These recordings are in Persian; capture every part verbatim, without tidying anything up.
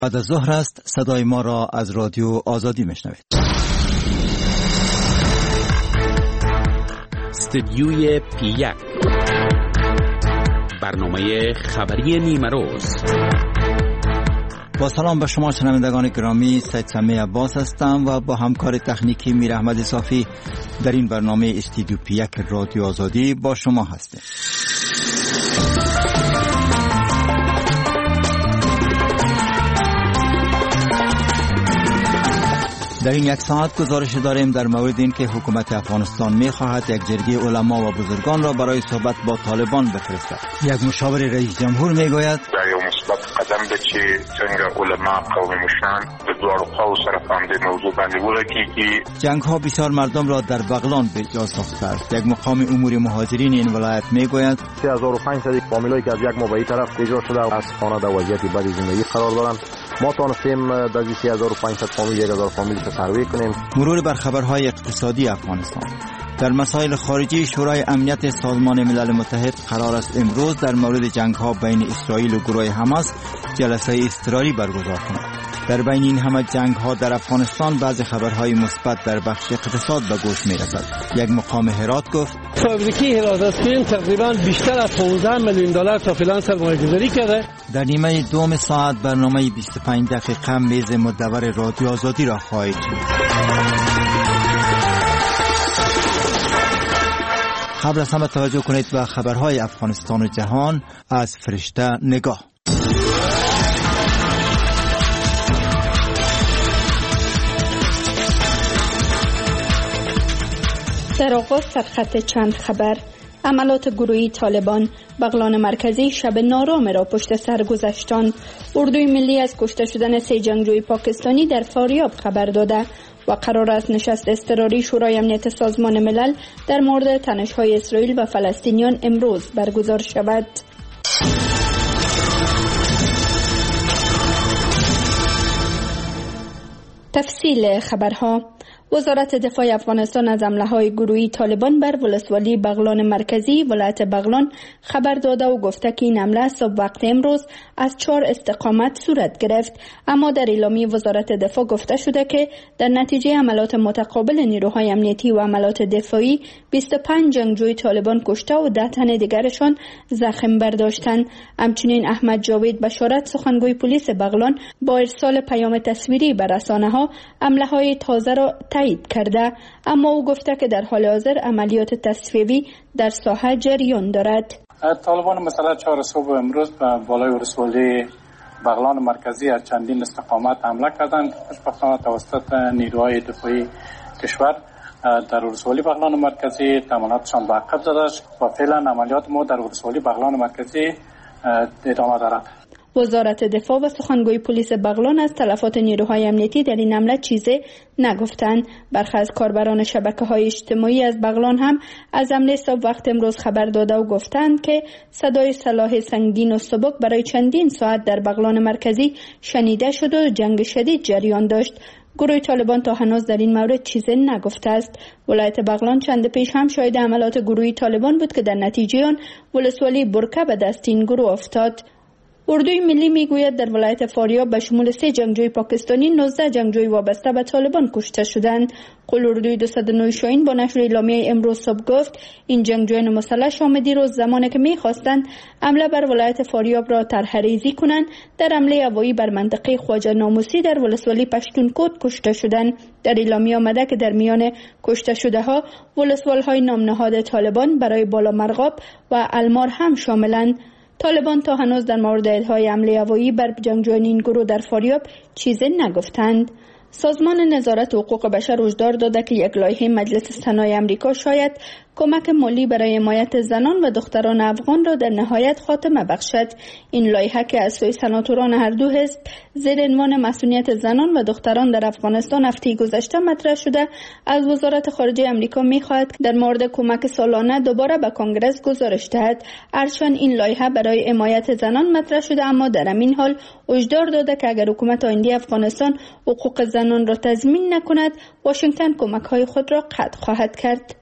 بعد از ظهر است. صدای ما را از رادیو آزادی میشنوید. استدیوی پی یک، برنامه خبری نیمه روز. با سلام به شما شنوندگان گرامی، سید سمی عباس هستم و با همکار تکنیکی میر احمد صافی در این برنامه استدیو پی یک رادیو آزادی با شما هستیم. در این یک ساعت گزارش داریم در مورد این که حکومت افغانستان می خواهد یک جرگه علما و بزرگان را برای صحبت با طالبان بفرستد. یک مشاور رئیس جمهور می گوید در یک مثبت قدم به چې څنګه علما قوم مشران د دوه خواو سره په دې موضوع باندې ورکیږي. جنگ ها بسیار مردم را در بغلان به جا ساخته است. یک مقام امور مهاجرین این ولایت می گوید سه هزار و پانصد فامیلایی که از یک ماه به این طرف اجرا شده از خانه در وضعیت بدی زندگی قرار دارند. ما تانستیم در این سه هزار و پانصد فامیل یک هزار فامیل رو سروی کنیم. مرور بر خبرهای اقتصادی افغانستان. در مسائل خارجی، شورای امنیت سازمان ملل متحد قرار است امروز در مورد جنگ ها بین اسرائیل و گروه حماس جلسه اضطراری برگزار کند. در بین این همه جنگ ها در افغانستان بعض خبرهای مثبت در بخش اقتصاد به گوش می رسد. یک مقام هرات گفت فابریکه هرات تقریبا بیشتر از پانزده میلیون دلار تا فعلا سرمایه‌گذاری کرده. در نیمه دوم ساعت برنامه بیست و پنج دقیقه میز مدور رادیو آزادی را خواهید شنید. قبل از همه توجه کنید به خبرهای افغانستان و جهان از فرشته نگاه. در آغاز سرخط چند خبر. عملات گروهی طالبان بغلان مرکزی شب نارام را پشت سر گذاشتند. اردوی ملی از کشته شدن سه جنگجوی پاکستانی در فاریاب خبر داده و قرار است نشست اضطراری شورای امنیت سازمان ملل در مورد تنش‌های اسرائیل و فلسطینیان امروز برگزار شود. تفصیل خبرها. وزارت دفاع افغانستان از حمله‌های گروهی طالبان بر ولسوالی بغلان مرکزی ولایت بغلان خبر داده و گفته که این حمله صبح وقت امروز از چهار استقامت صورت گرفت، اما در اعلامیه وزارت دفاع گفته شده که در نتیجه حملات متقابل نیروهای امنیتی و حملات دفاعی بیست و پنج جنگجوی طالبان کشته و ده تن دیگرشان زخم برداشتند. همچنین احمد جاوید بشارت سخنگوی پلیس بغلان با ارسال پیام تصویری به رسانه‌ها حمله‌های تازه را تایید کرده، اما او گفته که در حال حاضر عملیات تصفیه‌ای در ساحه جریان دارد. طالبان مثلا چهار صبح امروز به بالای ولسوالی بغلان مرکزی از چندین استقامت حمله کردند. خوشبختانه توسط نیروهای دفاعی کشور در ولسوالی بغلان مرکزی عملیاتشان به عقب زده و فعلا عملیات ما در ولسوالی بغلان مرکزی ادامه دارد. وزارت دفاع و سخنگوی پلیس بغلان از تلفات نیروهای امنیتی در این حمله چیزی نگفتند. برخی از کاربران شبکه‌های اجتماعی از بغلان هم از حمله صبح وقت امروز خبر داده و گفتند که صدای سلاح سنگین و سبک برای چندین ساعت در بغلان مرکزی شنیده شد و جنگ شدید جریان داشت. گروه طالبان تا هنوز در این مورد چیزی نگفته است. ولایت بغلان چند پیش هم شاهد عملات گروهی طالبان بود که در نتیجه آن ولسوالی برکه به دست این گروه افتاد. اردوی ملی میگوید در ولایت فاریاب به شمول سه جنگجوی پاکستانی نوزده جنگجوی وابسته به طالبان کشته شدند. قول اردوی دویست و نه شاهین با نشر اعلامیه امروز صبح گفت این جنگجویان مسلح شامدی روز زمانی که میخواستند حمله بر ولایت فاریاب را طرح‌ریزی کنند در حمله هوایی بر منطقه خواجه ناموسی در ولسوالی پشتونکوت کشته شدند. در اعلامیه آمده که در میان کشته شده ها ولسوال‌های نام نهاد طالبان برای بالا مرغاب و المار هم شاملند. طالبان تا هنوز در مورد ادعای حمله هوایی بر جنگجویان این گروه در فاریاب چیزی نگفتند. سازمان نظارت حقوق بشر هشدار داده که یک لایحه مجلس سنای آمریکا شاید کمک مالی برای حمایت زنان و دختران افغان را در نهایت خاتمه بخشد. این لایحه که از سوی سناتوران هر دو حزب زیر عنوان مسئولیت زنان و دختران در افغانستان هفته گذشته مطرح شده، از وزارت خارجه آمریکا می‌خواهد در مورد کمک سالانه دوباره به کنگره گزارش دهد. هرچند این لایحه برای حمایت زنان مطرح شده، اما در همین حال هشدار داده که اگر حکومت آینده افغانستان حقوق زنان را تضمین نکند، واشنگتن کمک‌های خود را قطع خواهد کرد.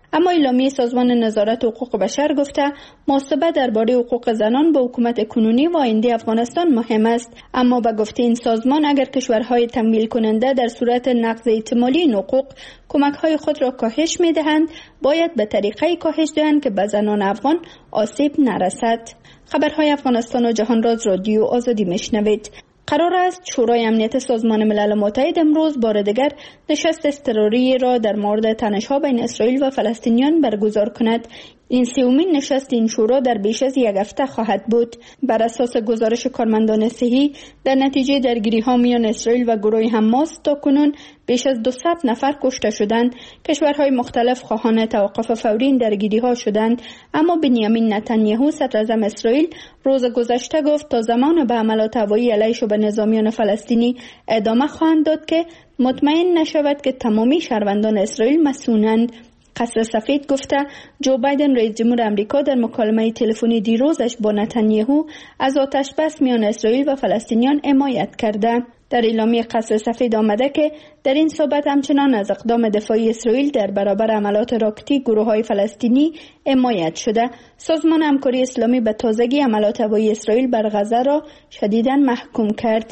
اما اعلامیه سازمان نظارت حقوق بشر گفته محاسبه درباره حقوق زنان به حکومت کنونی و آینده افغانستان مهم است. اما به گفته این سازمان اگر کشورهای تمویل کننده در صورت نقض احتمالی این حقوق کمک‌های خود را کاهش می‌دهند، باید به طریقه کاهش دهند که به زنان افغان آسیب نرسد. خبرهای افغانستان و جهان راز رادیو آزادی میشنوید. قرار است شورای امنیت سازمان ملل متحد امروز بار دیگر نشست اضطراری را در مورد تنش‌ها بین اسرائیل و فلسطینیان برگزار کند. این سومین نشست این شورا در بیش از یک هفته خواهد بود. بر اساس گزارش کارمندان صحی، در نتیجه درگیری‌ها میان اسرائیل و گروه حماس تاکنون بیش از دویست نفر کشته شدند. کشورهای مختلف خواهان توقف فوری این درگیری‌ها شدند، اما بنیامین نتانیاهو صدراعظم اسرائیل روز گذشته گفت تا زمان به حملات هوایی علیه به نظامیان فلسطینی ادامه خواهند داد که مطمئن نشود که تمامی شهروندان اسرائیل مسئولند. قصر سفید گفته جو بایدن رئیس جمهور امریکا در مکالمه تلفنی دیروزش با نتانیاهو از آتش بس میان اسرائیل و فلسطینیان حمایت کرده. در اعلامیه قصر سفید آمده که در این صحبت همچنان از اقدام دفاعی اسرائیل در برابر حملات راکتی گروه‌های فلسطینی حمایت شده. سازمان همکاری اسلامی به تازگی حملات هوایی اسرائیل بر غزه را شدیداً محکوم کرد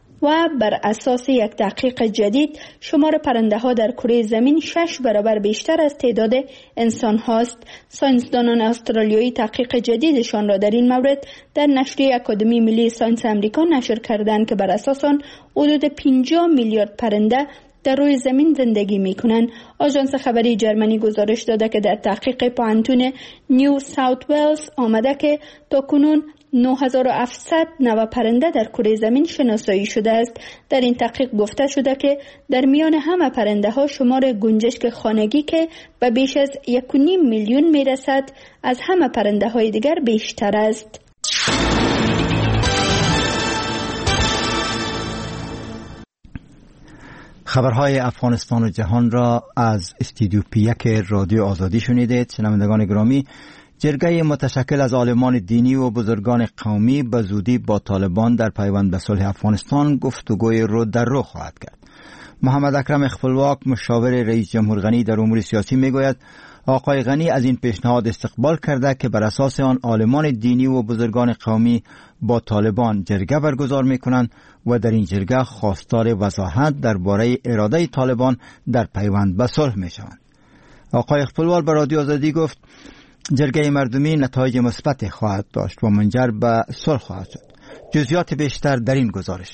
و بر اساس یک تحقیق جدید شمار پرنده ها در کره زمین شش برابر بیشتر از تعداد انسان هاست. ساینسدانان استرالیایی تحقیق جدیدشان را در این مورد در نشریه اکادمی ملی ساینس امریکا نشر کردند که بر اساس آن حدود پنجاه میلیارد پرنده در روی زمین زندگی می کنند. آژانس خبری جرمنی گزارش داده که در تحقیق پوهنتون نیو ساوت ولز آمده که تاکنون نه هزار و هفتصد نوع پرنده در کره زمین شناسایی شده است. در این تحقیق گفته شده که در میان همه پرنده ها شمار گنجشک خانگی که به بیش از یک و نیم میلیون می رسد از همه پرنده های دیگر بیشتر است. خبرهای افغانستان و جهان را از استودیو پی یک رادیو آزادی شنیدید. شنوندگان گرامی، جرگه متشکل از عالمان دینی و بزرگان قومی به زودی با طالبان در پیوند به صلح افغانستان گفتگوی رو در رو خواهد کرد. محمد اکرم خپلواک، مشاور رئیس جمهور غنی در امور سیاسی، میگوید آقای غنی از این پیشنهاد استقبال کرده که بر اساس آن عالمان دینی و بزرگان قومی با طالبان جرگه برگزار میکنند و در این جرگه خواستار وضاحت درباره اراده طالبان در پیوند به صلح میشوند. آقای خپلواک به رادیو آزادی گفت جرگه مردمی نتایج مثبت خواهد داشت و منجر به صلح خواهد شد. جزئیات بیشتر در این گزارش.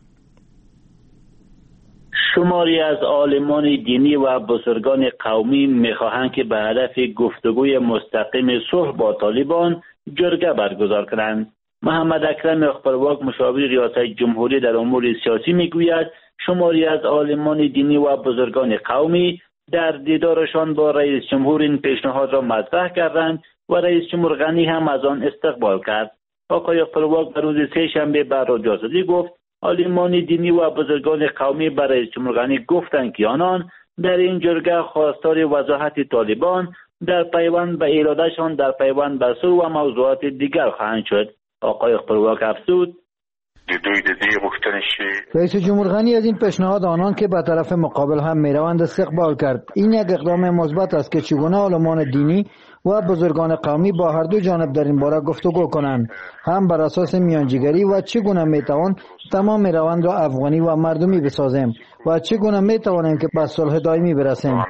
شماری از عالمان دینی و بزرگان قومی می‌خواهند که به هدف گفتگوی مستقیم صلح با طالبان جرگه برگزار کنند. محمد اکرم خپلواک، مشاور ریاست جمهوری در امور سیاسی، میگوید شماری از عالمان دینی و بزرگان قومی در دیدارشان با رئیس جمهور این پیشنهاد را مطرح کردند و رئیس جمهور غنی هم از آن استقبال کرد. آقای خپلواک در روز سه شنبه بر رادیو آزادی گفت عالمان دینی و بزرگان قومی بر رئیس جمهور غنی گفتند که آنان در این جرگه خواستار وضاحت طالبان در پیوند به ارادهشان در پیوند به صلح و موضوعات دیگر خواهند شد. آقای خپلواک افزود رئیس جمهور غنی از این پیشنهاد آنان که به طرف مقابل هم میروند استقبال کرد. این یک اقدام مثبت است که چگونه عالمان دینی و بزرگان قومی با هر دو جانب در این باره گفتگو کنند، هم بر اساس میانجیگری و چگونه میتوان تمام روند را افغانی و مردمی بسازیم و چگونه میتوانیم که به صلح دائمی برسیم.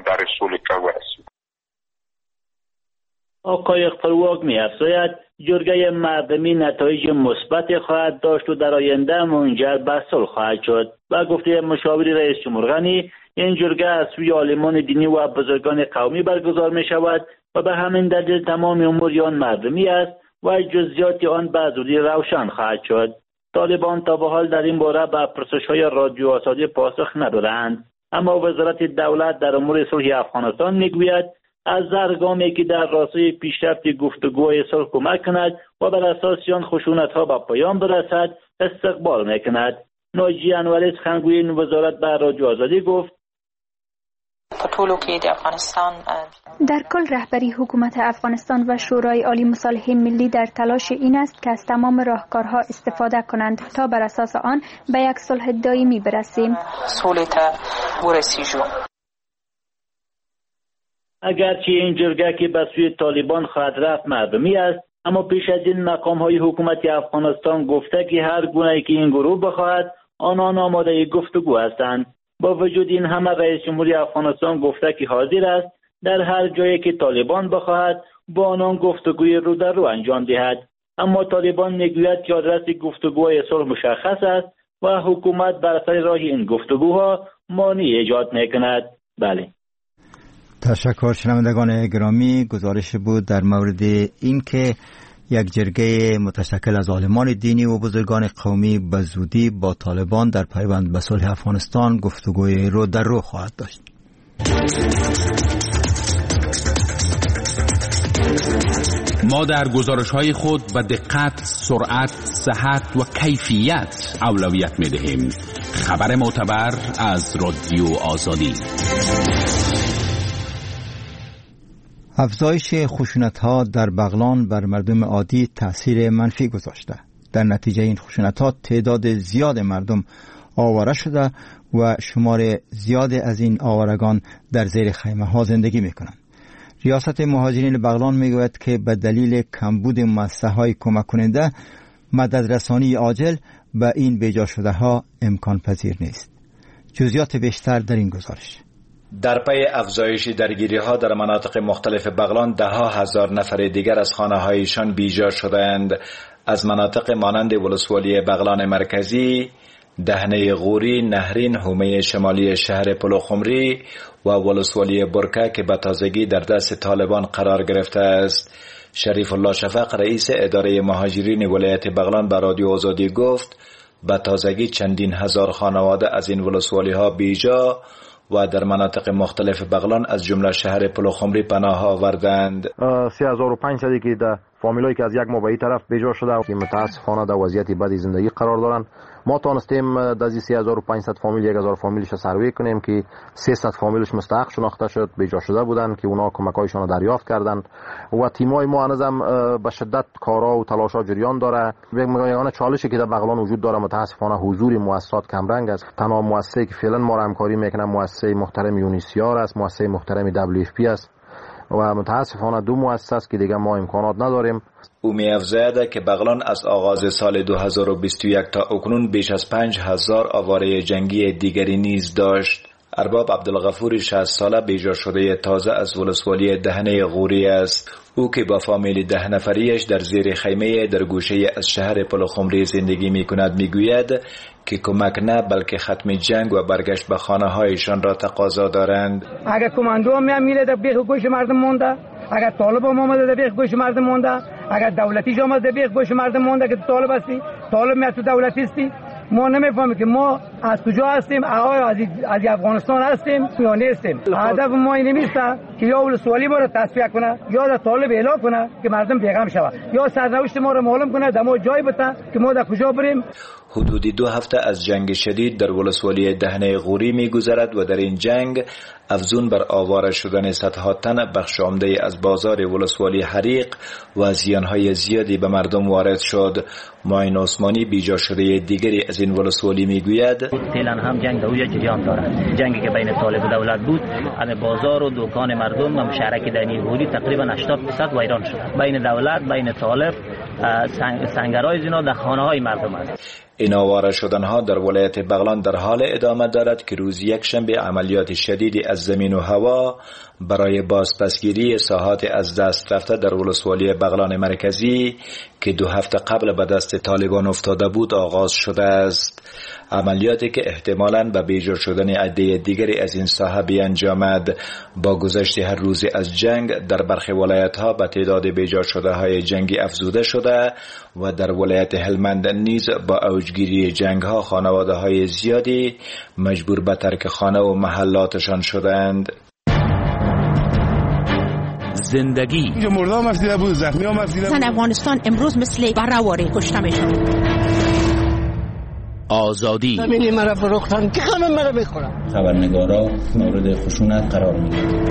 آقای خپلواک می‌افزاید جرگه مردمی نتایج مثبت خواهد داشت و در آینده منجر به صلح خواهد شد. و گفته مشاور رئیس جمهور غنی این جرگه از سوی عالمان دینی و بزرگان قومی برگزار می شود و به همین دلیل تمام امور آن مردمی است و جزئیات آن به زودی روشن خواهد شد. طالبان تا به حال در این باره به پرسش‌های رادیو آزادی پاسخ ندادند، اما وزارت دولت در امور صلح افغانستان میگوید از هر گامی که در راستای پیشرفت گفتگوی صلح کمک کند و بر اساس آن خشونت‌ها به پایان برسد استقبال میکند. ناجی انوری سخنگوی این وزارت به رادیو آزادی گفت در کل رهبری حکومت افغانستان و شورای عالی مصالحه ملی در تلاش این است که از تمام راهکارها استفاده کنند تا بر اساس آن به یک صلح دائمی برسیم. اگرچه این جرگه که به سوی طالبان خواهد رفت مردمی است، اما پیش از این مقام های حکومت افغانستان گفته که هر گونه که این گروه بخواهد آنان آماده گفتگو هستند. با وجود این همه رئیس جمهوری افغانستان گفته که حاضر است در هر جایی که طالبان بخواهد با آنان گفتگوی رو در رو انجام دهد. اما طالبان میگوید که آدرس گفتگوهای صلح مشخص است و حکومت بر اثر راه این گفتگوها مانع ایجاد میکند. بله. تشکر. شنوندگان گرامی، گزارش بود در مورد اینکه یک جرگه متشکل از عالمان دینی و بزرگان قومی به زودی با طالبان در پیوند به صلح افغانستان گفتگوی رو در رو خواهد داشت. ما در گزارش‌های خود به دقت، سرعت، صحت و کیفیت اولویت می‌دهیم. خبر معتبر از رادیو آزادی. افزایش خشونت‌ها در بغلان بر مردم عادی تأثیر منفی گذاشته. در نتیجه این خشونت‌ها تعداد زیاد مردم آواره شده و شمار زیاد از این آوارگان در زیر خیمه‌ها زندگی می‌کنند. ریاست مهاجرین بغلان میگوید که به دلیل کمبود مؤسسه‌های کمک کننده مدد رسانی عاجل به این بیجا شده ها امکان پذیر نیست. جزئیات بیشتر در این گزارش. در پی افزایش درگیری ها در مناطق مختلف بغلان ده ها هزار نفر دیگر از خانه هایشان بیجا شدند. از مناطق مانند ولسوالی بغلان مرکزی، دهنه غوری، نهرین، حومه شمالی شهر پلوخمری و ولسوالی برکه که به تازگی در دست طالبان قرار گرفته است. شریف الله شفق رئیس اداره مهاجرین ولایت بغلان به رادیو آزادی گفت به تازگی چندین هزار خانواده از این ولسوالی ها بیجا و در مناطق مختلف بغلان از جمله شهر پلوخمری پناه آوردند. سه هزار و پانصد که در فامیلایی که از یک ماه به این طرف بیجا شده که متاسفانه در وضعیت بدی زندگی قرار دارند. ما تانستیم در سه هزار و پانصد فامیل یک هزار فامیلش رو سروی کنیم که سیصد فامیلش مستحق شناخته شد، بیجا شده بودند که اونا کمک‌هایشان رو دریافت کردند و تیمای ما هنوزم به شدت کارا و تلاش‌ها جریان داره. یگانه چالشی که در بغلان وجود داره متاسفانه حضور مؤسسات کمرنگ است. تنها مؤسسه‌ای که فعلا ما همکاری میکنه مؤسسه محترم یونیسیار است، مؤسسه محترم دبلیو اف پی است و متاسفانه دو مؤسسه است که دیگه ما امکانات نداریم. او می‌افزاید که بغلان از آغاز سال دو هزار و بیست و یک تا اکنون بیش از پنج هزار آواره جنگی دیگری نیز داشت. ارباب عبدالغفور شصت ساله بیجا شده تازه از ولسوالی دهنه غوری است. او که با فامیل ده نفریش در زیر خیمه در گوشه از شهر پلوخمری زندگی می کند می گوید که کمک نه بلکه ختم جنگ و برگشت به خانه هایشان را تقاضا دارند. اگر کماندو هم میره در بیخ گوش مردم مونده، اگر طالب هم آمده در بیخ گوش مردم مونده، اگر دولتی آمده در بیخ گوش مردم مونده که طالب هستی، طالب میاد تو دولتی هستی، ما نمیفهمیم که ما از کجا هستیم، آیا از از افغانستان هستیم یا نیستیم. هدف ما این نیست که یا ولسوالی ما رو تصفیه کنه یا در طالب اعلام کنه که مردم پیغام شود یا سرنوشت ما رو معلوم کنه در ما جای بده که ما در کجا بریم. حدودی دو هفته از جنگ شدید در ولسوالی دهنه غوری می‌گذرد و در این جنگ افزون بر آواره شدن صدها تن بخش عمده از بازار ولسوالی حریق و زیانهای زیادی به مردم وارد شد. معین عثمانی بیجا شده دیگری از این ولسوالی میگوید فعلا هم جنگ دویه جریان دارد. جنگی که بین طالب و دولت بود، همه بازار و دکان مردم و مشترک دهنه غوری تقریبا هشتاد درصد ویران شد. بین دولت بین طالب سنگرهای زینا در خانه‌های مردم است. این آواره شدنها در ولایت بغلان در حال ادامه دارد که روز یک شنبه عملیات شدیدی از زمین و هوا برای بازپسگیری ساحات از دست رفته در ولسوالی بغلان مرکزی که دو هفته قبل به دست طالبان افتاده بود آغاز شده است. عملیاتی که احتمالاً به بیجا شدن عده دیگری از این ساحه بیانجامد. با گذشت هر روز از جنگ در برخی ولایت‌ها به تعداد بیجا شده های جنگی افزوده شده و در ولایت هلمند نیز با اوجگیری جنگ‌ها خانواده‌های زیادی مجبور به ترک خانه و محلاتشان شدند. زندگی مردم مفیده بود، زخمی هم مفیده بود. زن افغانستان امروز مثل برهواری کشته میشن. آزادی زمینی مرا فروختن که همه مرا بخورن. خبرنگارا مورد خشونت قرار میگیرن.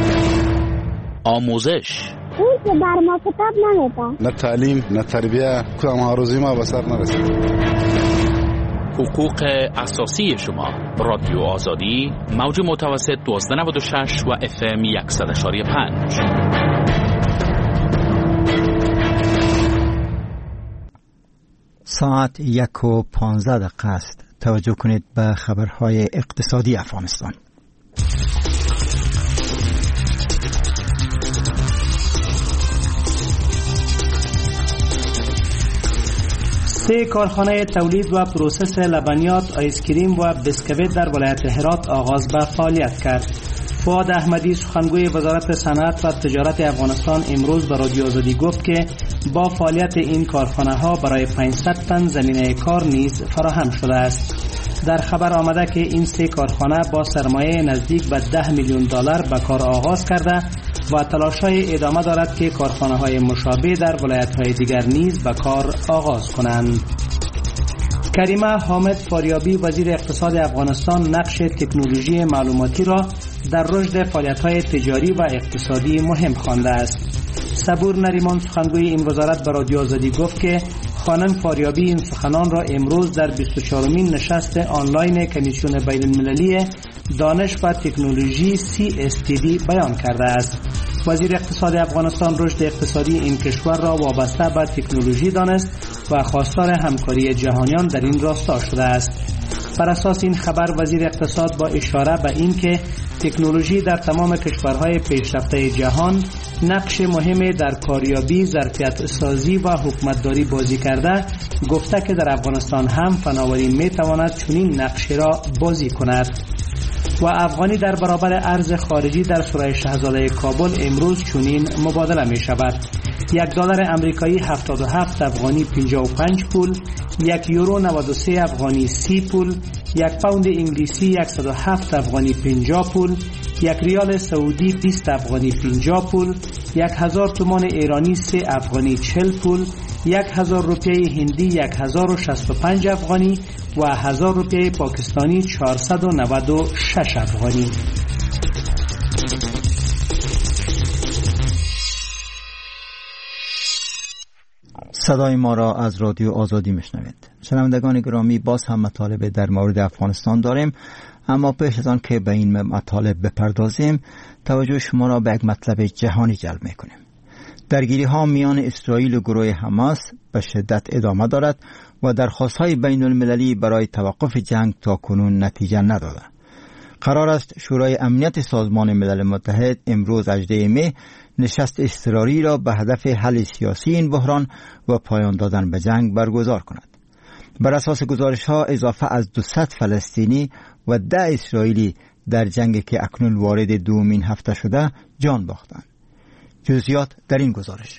آموزش اون که بر ما کتاب نمیده. نه تعلیم نه تربیه کدام ها روزی ما به سر نرسید. حقوق اساسی شما. رادیو آزادی، موج متوسط دوازده نود و شش و اف ام صد و پنج. ساعت یک و پانزده دقیقه است. توجه کنید به خبرهای اقتصادی افغانستان. سه کارخانه تولید و پروسس لبنیات، آیسکریم و بسکویت در ولایت هرات آغاز به فعالیت کرد. فؤاد احمدی سخنگوی وزارت صنعت و تجارت افغانستان امروز به رادیو آزادی گفت که با فعالیت این کارخانه ها برای پانصد تن زمینه کار نیز فراهم شده است. در خبر آمده که این سه کارخانه با سرمایه نزدیک به ده میلیون دلار به کار آغاز کرده و تلاش‌های ادامه دارد که کارخانه‌های مشابه در ولایت‌های دیگر نیز به کار آغاز کنند. کریمه حامد فاریابی وزیر اقتصاد افغانستان نقش تکنولوژی معلوماتی را در رشد فعالیت‌های تجاری و اقتصادی مهم خوانده است. صبور نریمان سخنگوی این وزارت به رادیو آزادی گفت که خانم فاریابی این سخنان را امروز در بیست و چهارمین نشست آنلاین کمیسیون بین المللی دانش و تکنولوژی سی اس تی دی بیان کرده است. وزیر اقتصاد افغانستان رشد اقتصادی این کشور را وابسته به تکنولوژی دانست و خواستار همکاری جهانیان در این راستا شده است. بر اساس این خبر وزیر اقتصاد با اشاره به این که تکنولوژی در تمام کشورهای پیشرفته جهان نقش مهمی در کاریابی، ظرفیت سازی و حکومتداری بازی کرده، گفته که در افغانستان هم فناوری می تواند چنین نقشی را بازی کند. و افغانی در برابر ارز خارجی در سرای شاهزاده کابل امروز چنین مبادله می شود. یک دلار امریکایی هفتاد و هفت افغانی پنجاه و پنج پول، یک یورو نود و سه افغانی سی پول، یک پوند انگلیسی صد و هفت افغانی پنجاه پول، یک ریال سعودی بیست افغانی پنجاه پول، یک هزار تومان ایرانی سه افغانی چهل پول، یک هزار روپیه هندی یک هزار و شصت و پنج افغانی و هزار روپیه پاکستانی چهارصد و نود و شش افغانی. صدای ما را از رادیو آزادی میشنوید. شنوندگان گرامی، باز هم مطالب در مورد افغانستان داریم، اما پیش از آن که به این مطالب بپردازیم توجه شما را به یک مطلب جهانی جلب میکنیم. درگیری ها میان اسرائیل و گروه حماس به شدت ادامه دارد و درخواست های بین المللی برای توقف جنگ تا کنون نتیجه نداده. قرار است شورای امنیت سازمان ملل متحد امروز هجدهم می نشست اضطراری را به هدف حل سیاسی این بحران و پایان دادن به جنگ برگزار کند. بر اساس گزارش ها اضافه از دویست فلسطینی و ده اسرائیلی در جنگی که اکنون وارد دومین هفته شده جان باختند. جزئیات در این گزارش.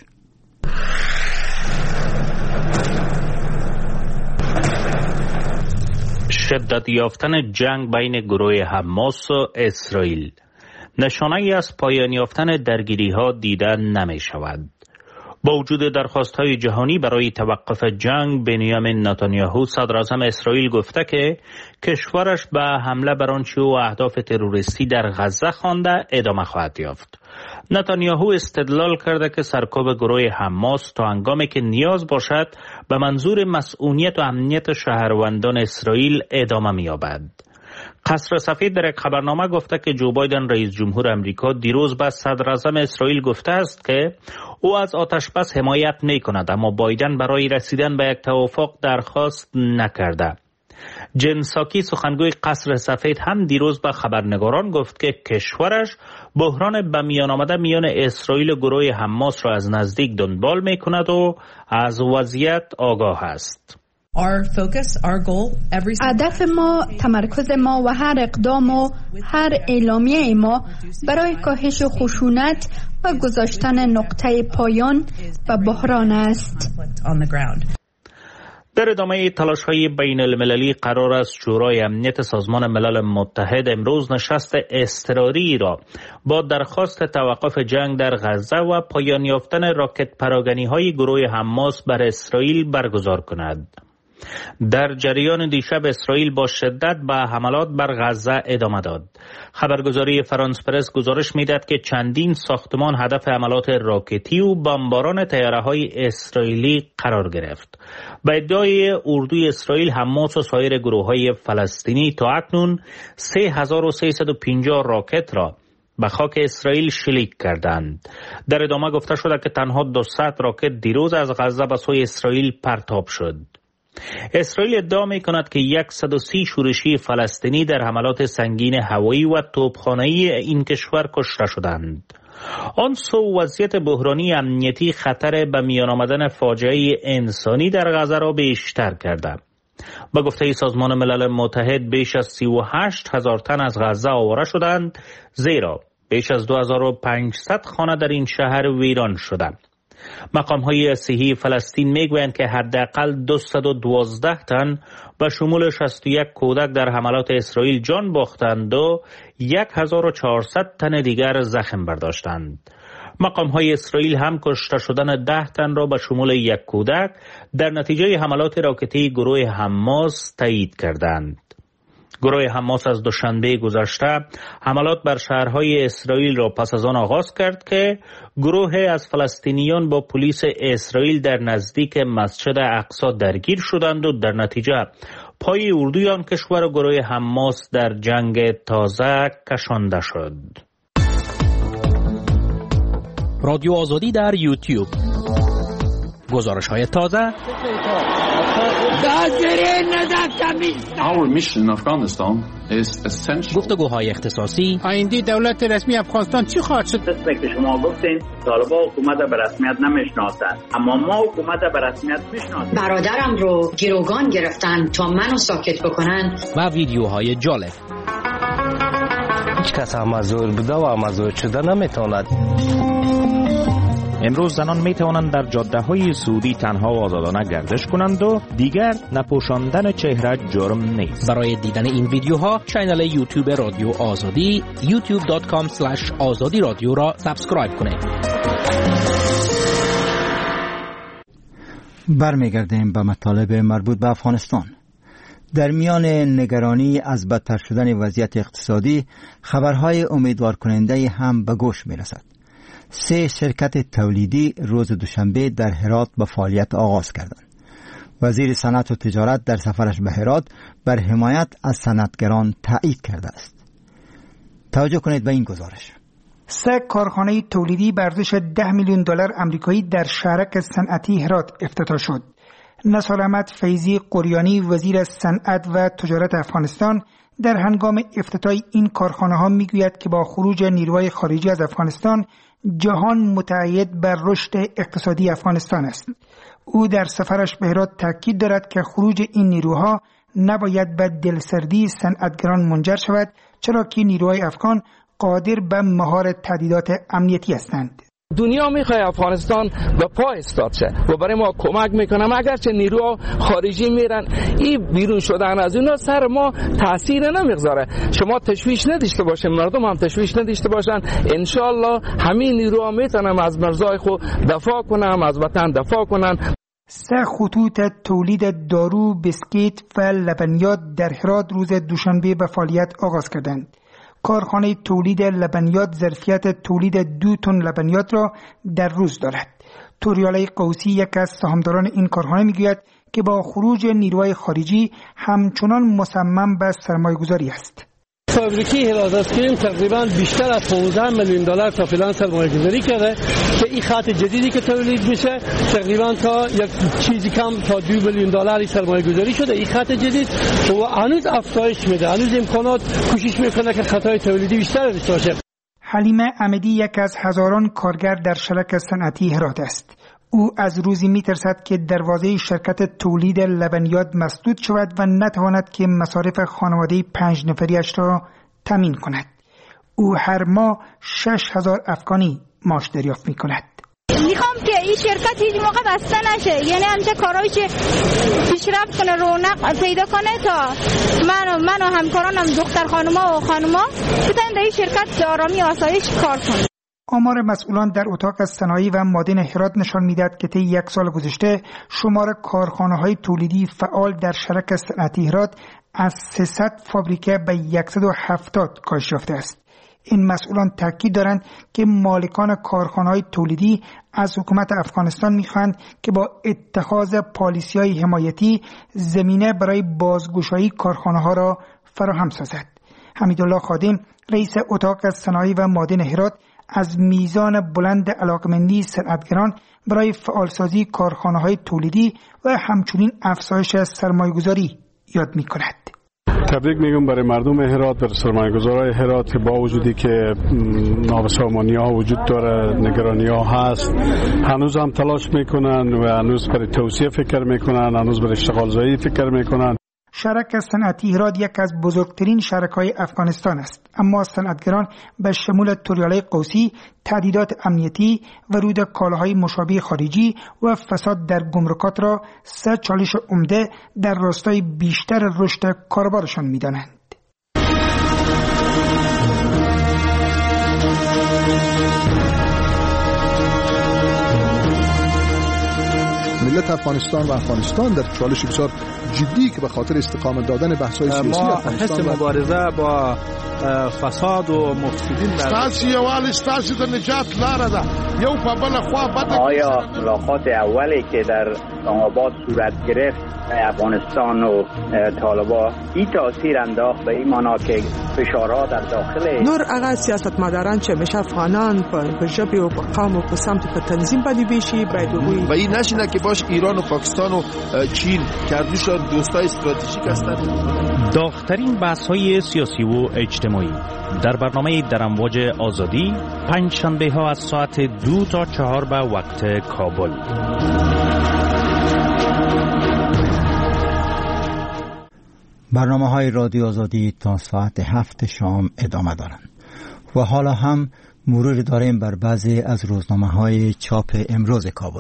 شدت یافتن جنگ بین گروه حماس و اسرائیل نشانه‌ای از پایان یافتن درگیری‌ها دیده نمی‌شود. با وجود درخواست‌های جهانی برای توقف جنگ، بنیامین نتانیاهو صدراعظم اسرائیل گفته که کشورش به حمله بر آنچه او اهداف تروریستی در غزه خوانده ادامه خواهد یافت. نتانیاهو استدلال کرده که سرکوب گروه حماس تا هنگامی که نیاز باشد به منظور مسئولیت و امنیت شهروندان اسرائیل ادامه می‌یابد. قصر سفید در یک خبرنامه گفته که جو بایدن رئیس جمهور امریکا دیروز به صدراعظم اسرائیل گفته است که او از آتشبس حمایت می کند، اما بایدن برای رسیدن به یک توافق درخواست نکرده. جن ساکی سخنگوی قصر سفید هم دیروز به خبرنگاران گفت که کشورش بحران به میان آمده میان اسرائیل و گروه حماس را از نزدیک دنبال می کند و از وضعیت آگاه است. Our focus, our goal, every... هدف ما، تمرکز ما و هر اقدام و هر اعلامیه ما برای کاهش خشونت و گذاشتن نقطه پایان و بحران است. در ادامه تلاش‌های بین المللی قرار است شورای امنیت سازمان ملل متحد امروز نشست اضطراری را با درخواست توقف جنگ در غزه و پایان یافتن راکت پراگنی‌های گروه حماس بر اسرائیل برگزار کند. در جریان دیشب اسرائیل با شدت به حملات بر غزه ادامه داد. خبرگزاری فرانس پرس گزارش میداد که چندین ساختمان هدف حملات راکتی و بمباران طیاره‌های اسرائیلی قرار گرفت. به ادعای اردوی اسرائیل، حماس و سایر گروه‌های فلسطینی تا اکنون سه هزار و سیصد و پنجاه راکت را به خاک اسرائیل شلیک کردند. در ادامه گفته شده که تنها دویست راکت دیروز از غزه به سوی اسرائیل پرتاب شد. اسرائیل ادعا می کند که صد و سی شورشی فلسطینی در حملات سنگین هوایی و توپخانه‌ای این کشور کشته شدند. آن سو وضعیت بحرانی امنیتی خطر به میان آمدن فاجعه انسانی در غزه را بیشتر کرده. با گفته سازمان ملل متحد بیش از سی و هشت هزار تن از غزه آواره شدند، زیرا بیش از دو هزار و پانصد خانه در این شهر ویران شده. مقام‌های صحی فلسطین میگویند که حداقل دویست و دوازده تن به شمول شصت و یک کودک در حملات اسرائیل جان باختند و هزار و چهارصد تن دیگر زخم برداشتند. مقام‌های اسرائیل هم کشته شدن ده تن را به شمول یک کودک در نتیجه حملات راکتی گروه حماس تایید کردند. گروه حماس از دوشنبه گذشته حملات بر شهرهای اسرائیل را پس از آن آغاز کرد که گروه از فلسطینیان با پلیس اسرائیل در نزدیک مسجد اقصی درگیر شدند و در نتیجه پای اردوی آن کشور و گروه حماس در جنگ تازه کشانده شد. رادیو آزادی در یوتیوب، گزارش های تازه، Our mission in Afghanistan is essential. گفتگوهای اختصاصی. آینده دولت رسمی افغانستان چی خواهد شد؟ مثل که شما گفتین طالبان حکومت به رسمیت نمیشناسند، اما ما حکومت به رسمیت میشناسیم. برادرم رو گروگان گرفتن تا منو ساکت بکنن. و ویدیوهای جالب. هیچ کس امازور بوده و امازور شده نمیتواند. امروز زنان می توانند در جاده های سعودی تنها و آزادانه گردش کنند و دیگر نپوشاندن چهره جرم نیست. برای دیدن این ویدیوها کانال یوتیوب رادیو آزادی یوتیوب دات کام اسلش آزادی رادیو را سابسکرایب کنید. برمیگردیم به مطالب مربوط به افغانستان. در میان نگرانی از بدتر شدن وضعیت اقتصادی، خبرهای امیدوار کننده هم به گوش می رسد. سه شرکت تولیدی روز دوشنبه در هرات به فعالیت آغاز کردند. وزیر صنعت و تجارت در سفرش به هرات بر حمایت از صنعتگران تأکید کرده است. توجه کنید به این گزارش. سه کارخانه تولیدی به ارزش ده میلیون دلار آمریکایی در شهرک صنعتی هرات افتتاح شد. نصر احمد فیضی قریانی وزیر صنعت و تجارت افغانستان در هنگام افتتاح این کارخانه ها میگوید که با خروج نیروهای خارجی از افغانستان جهان متعهد بر رشد اقتصادی افغانستان است. او در سفرش به هرات تاکید دارد که خروج این نیروها نباید به دلسردی صنعتگران منجر شود، چرا که نیروهای افغان قادر به مهار تهدیدات امنیتی هستند. دنیا میخواد افغانستان به پا استاد شه و برای ما کمک میکنم. اگرچه نیروها خارجی میرن، این بیرون شدن از اونا سر ما تاثیر نمیگذاره. شما تشویش نداشته باشین، مردم هم تشویش نداشته باشن. انشالله همین نیروها میتونن از مرزهای خود دفاع کنن، از وطن دفاع کنن. سه خطوط تولید دارو، بسکیت و لبنیات در هرات روز دوشنبه به فعالیت آغاز کردند. کارخانه تولید لبنیات ظرفیت تولید دو تن لبنیات را در روز دارد. توریاله قوسی یک از سهامداران این کارخانه میگوید که با خروج نیروهای خارجی همچنان مصمم به سرمایه‌گذاری است. فابریکی هرات اسکریم تقریبا بیشتر از پانزده میلیون دلار تا فعلا سرمایه‌گذاری کرده که این خط جدیدی که تولید میشه تقریبا تا یک چیزی کم تا دو میلیون دلاری سرمایه‌گذاری شده. این خط جدید و هنوز افزایش میده، هنوز امکانات کوشش میکنه که خطای تولیدی بیشتر داشته باشه. حلیمه احمدی یک از هزاران کارگر در شرکت صنعتی هرات است. او از روزی میترسد که دروازه شرکت تولید لبنیات مسدود شود و نتواند که مصارف خانواده پنج نفریش را تامین کند. او هر ماه شش هزار افغانی معاش دریافت میکند. میخوام که این شرکت هیچ موقع بسته نشه، یعنی همیشه کارایش پیشرفت کنه، رونق پیدا کنه تا من و من و همکارانم دختر خانوما و خانوما بتونن در این شرکت آرامی و آسایش کار کنه. آمار مسئولان در اتاق صنایع و معادن هرات نشان می‌دهد که طی یک سال گذشته شمار کارخانه‌های تولیدی فعال در شرک صنعتی هرات از سیصد فابریکه به صد و هفتاد کاهش یافته است. این مسئولان تاکید دارند که مالکان کارخانه‌های تولیدی از حکومت افغانستان می‌خواهند که با اتخاذ پالیسی‌های حمایتی زمینه برای بازگشایی کارخانه‌ها را فراهم سازد. حمیدالله خادم، رئیس اتاق صنایع و معادن هرات، از میزان بلند علاقمندی صنعتگران برای فعالسازی کارخانه‌های تولیدی و همچنین افزایش سرمایه‌گذاری یاد می‌کند. تبریک میگم برای مردم هرات، برای سرمایه‌گذارای هرات که با وجودی که نابسامانی‌ها وجود داره، نگرانی‌ها هست، هنوز هم تلاش میکنن و هنوز برای توسعه فکر میکنن، هنوز برای اشتغال زایی فکر میکنن. شرک صنعتی هرات یک از بزرگترین شرکای افغانستان است، اما صنعتگران به شمول توریاله قوسی، تهدیدات امنیتی، ورود کالاهای مشابه خارجی و فساد در گمرکات را سه چالش عمده در راستای بیشتر رشد کاروبارشان می‌دانند. ملت افغانستان و افغانستان در چالش بسیار جدی که به خاطر استقامت دادن بحث‌های سیاسی ما افغانستان حس مبارزه با فساد و مفسدین ستاسو یووالی ستاسو د نجات لاره ده. یو په بله خوا بده. آیا ملاقات اولی که در اسلام‌آباد صورت گرفت افغانستان و طالبان این تاثیر انداخت به این معنا که فشارها در داخل نور هغه سیاستمداران چې همیشه افغانان په ژبې او په قوم او په سمت په تنظیم باندې ویشي باید وګوري و این نشینه که باش ایران و پاکستان و چین که دوشان دوستای استراتژیک هستند. داغ‌ترین بحث‌های سیاسی و اجتماعی در برنامه در امواج آزادی پنج شنبه ها از ساعت دو تا چهار به وقت کابل. برنامه های رادیو آزادی تا ساعت هفت شام ادامه دارند و حالا هم مرور داریم بر بعضی از روزنامه های چاپ امروز کابل.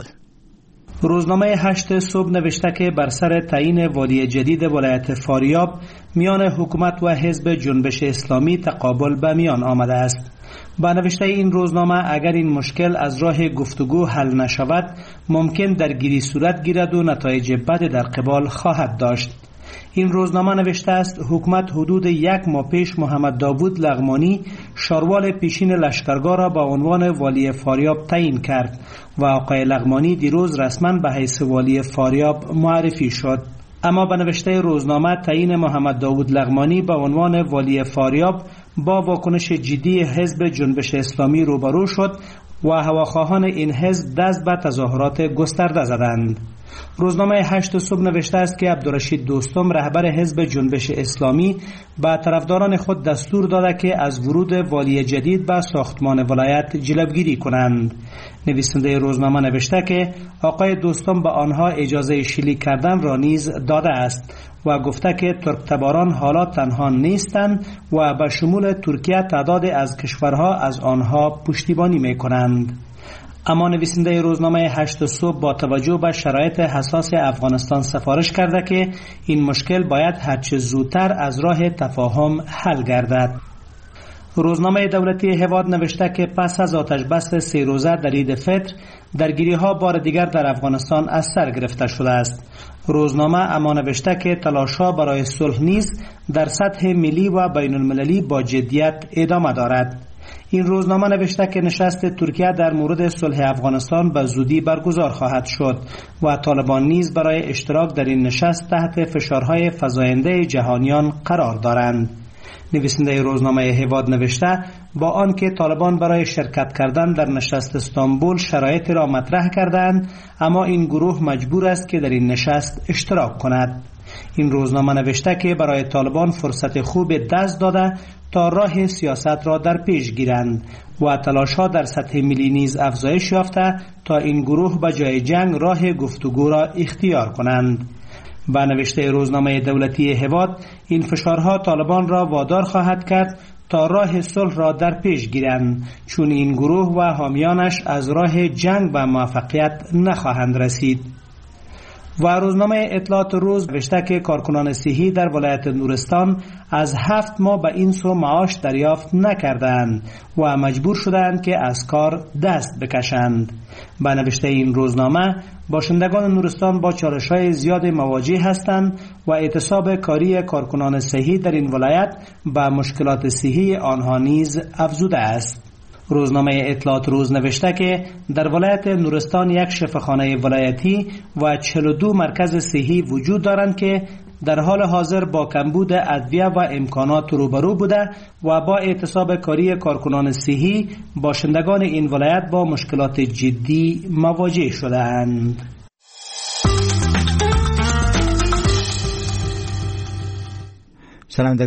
روزنامه هشت صبح نوشته که بر سر تعیین والی جدید ولایت فاریاب میان حکومت و حزب جنبش اسلامی تقابل به میان آمده است. با نوشته این روزنامه اگر این مشکل از راه گفتگو حل نشود ممکن درگیری صورت گیرد و نتایج بد در قبال خواهد داشت. این روزنامه نوشته است حکومت حدود یک ماه پیش محمد داوود لغمانی شاروال پیشین لشکرگاه را با عنوان والی فاریاب تعیین کرد و آقای لغمانی دیروز رسما به حیث والی فاریاب معرفی شد. اما به نوشته روزنامه تعیین محمد داوود لغمانی به عنوان والی فاریاب با واکنش جدی حزب جنبش اسلامی روبرو شد و هواخواهان این حزب دست به تظاهرات گسترده زدند. روزنامه هشت صبح نوشته است که عبدالرشید دوستم رهبر حزب جنبش اسلامی به طرفداران خود دستور داده که از ورود والی جدید به ساختمان ولایت جلوگیری کنند. نویسنده روزنامه نوشته که آقای دوستم به آنها اجازه شلیک کردن را نیز داده است و گفته که ترکتباران حالا تنها نیستند و به شمول ترکیه تعداد از کشورها از آنها پشتیبانی می کنند. اما نویسنده روزنامه هشت صبح با توجه به شرایط حساس افغانستان سفارش کرده که این مشکل باید هرچه زودتر از راه تفاهم حل گردد. روزنامه دولتی هواد نوشته که پس از آتش بس سه روزه در عید فطر درگیری ها بار دیگر در افغانستان از سر گرفته شده است. روزنامه اما نوشته که تلاش ها برای صلح نیز در سطح ملی و بین المللی با جدیت ادامه دارد. این روزنامه نوشته که نشست ترکیه در مورد صلح افغانستان به زودی برگزار خواهد شد و طالبان نیز برای اشتراک در این نشست تحت فشارهای فزاینده جهانیان قرار دارند. نویسنده روزنامه هواد نوشته با آنکه طالبان برای شرکت کردن در نشست استانبول شرایط را مطرح کردند، اما این گروه مجبور است که در این نشست اشتراک کند. این روزنامه نوشته که برای طالبان فرصت خوب دست داده تا راه سیاست را در پیش گیرند و تلاش‌ها در سطح ملی نیز افزایش یافته تا این گروه به جای جنگ راه گفتگو را اختیار کنند. با نوشته روزنامه دولتی هواد این فشارها طالبان را وادار خواهد کرد تا راه صلح را در پیش گیرند، چون این گروه و حامیانش از راه جنگ به موفقیت نخواهند رسید. و روزنامه اطلاعات روز نوشته که کارکنان صحی در ولایت نورستان از هفت ماه به این سو معاش دریافت نکردند و مجبور شدند که از کار دست بکشند. به نوشته این روزنامه باشندگان نورستان با چالش‌های زیاد مواجه هستند و اعتصاب کاری کارکنان صحی در این ولایت به مشکلات صحی آنها نیز افزوده است. روزنامه اطلاعات روز نوشته که در ولایت نورستان یک شفاخانه ولایتی و چهل و دو مرکز صحی وجود دارند که در حال حاضر با کمبود ادویه و امکانات روبرو بوده و با اعتصاب کاری کارکنان صحی باشندگان این ولایت با مشکلات جدی مواجه شده‌اند. سلام